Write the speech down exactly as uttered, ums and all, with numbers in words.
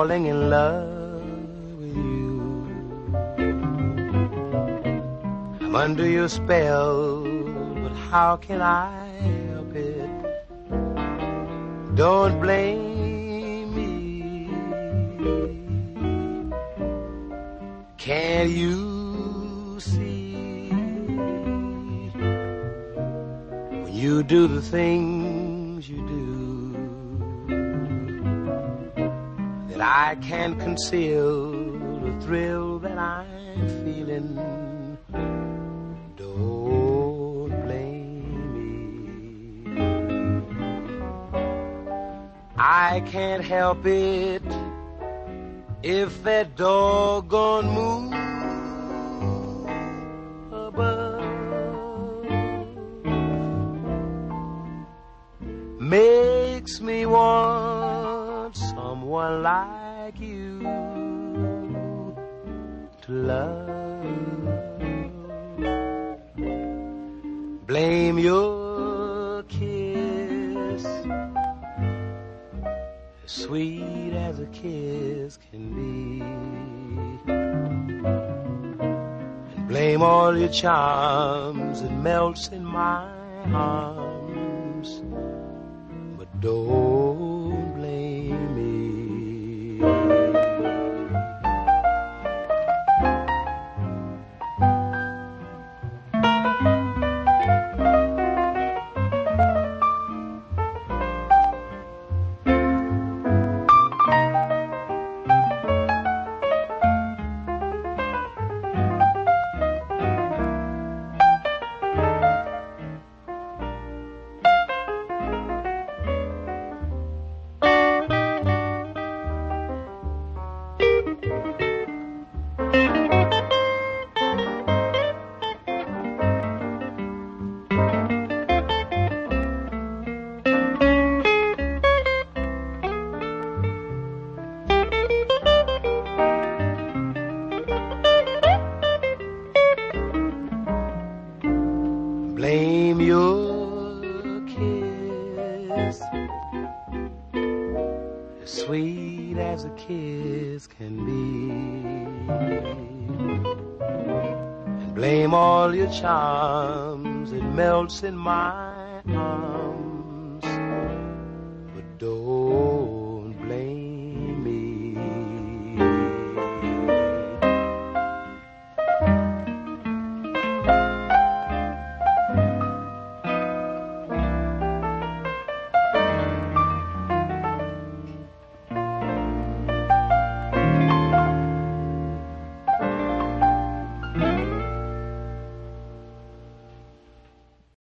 falling in love with you. I'm under your spell, but how can I help it? Don't blame me. Can't you see when you do the things you do that I can't conceal the thrill that I'm feeling? Don't blame me. I can't help it if that doggone moon above makes me want someone like you to love. Blame your kiss, as sweet as a kiss can be, and blame all your charms that melts in my arms, but don't blame me. Blame your kiss, as sweet as a kiss can be, and blame all your charms, it melts in my arms.